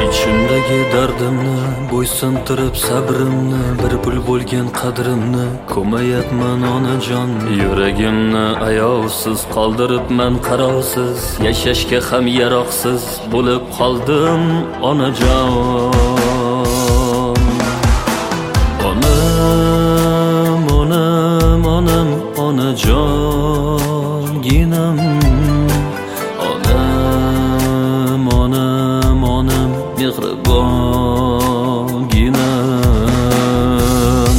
İçimdagi dardimni bo'ysuntirib sabrimni, bir pul bo'lgan qadrimni ko'mayapman onajon. Yuragimni ayovsiz qoldiribman qarovsiz, yashashga ham yaroqsiz bo'lib qoldim onajon. Onam, onam, onam, onajonginam. Onam, onam, onam, mehribonginam.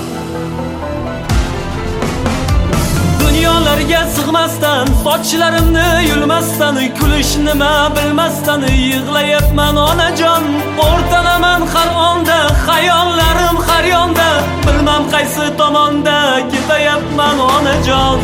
Dunyolarga sig'masdan, sochlarimni yulmasdan, kulish nima bilmasdan yig'layapman onajon. O'rtanaman har onda, xayollarim har yonda, bilmam qaysi tomonda ketayapman onajon.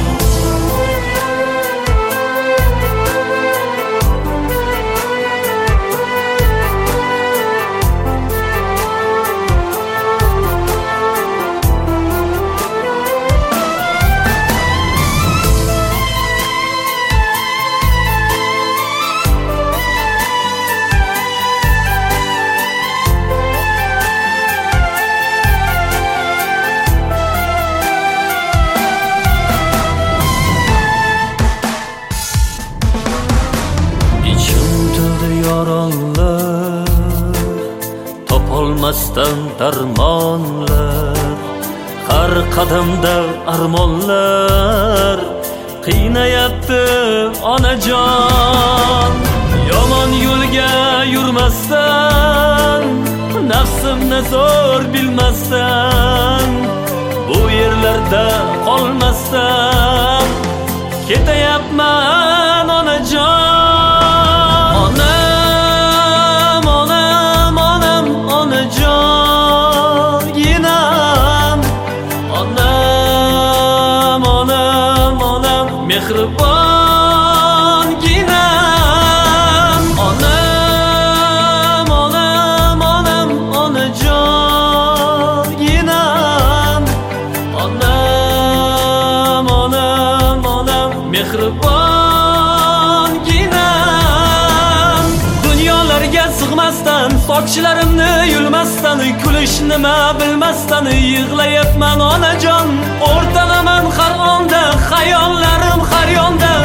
Yaronlar, topolmasdan darmonlar, har qadamda armonlar qiynayapti onajon. Yomon yo'lga yurmasdan, nafsimni zo'r bilmasdan, bu yerlarda qolmasdan ketayapman onajon. Onam, onam, onam, onajonginam. Onam, onam, onam, mehribonginam. Onam, onam, onam, onajonginam. Onam, onam, onam, mehribonginam. Dunyolarga sig'masdan, sochlarimni yulmasdan, kulish nima bilmasdan yig'layapman onajon. O'rtanaman har onda, xayollarim har yonda,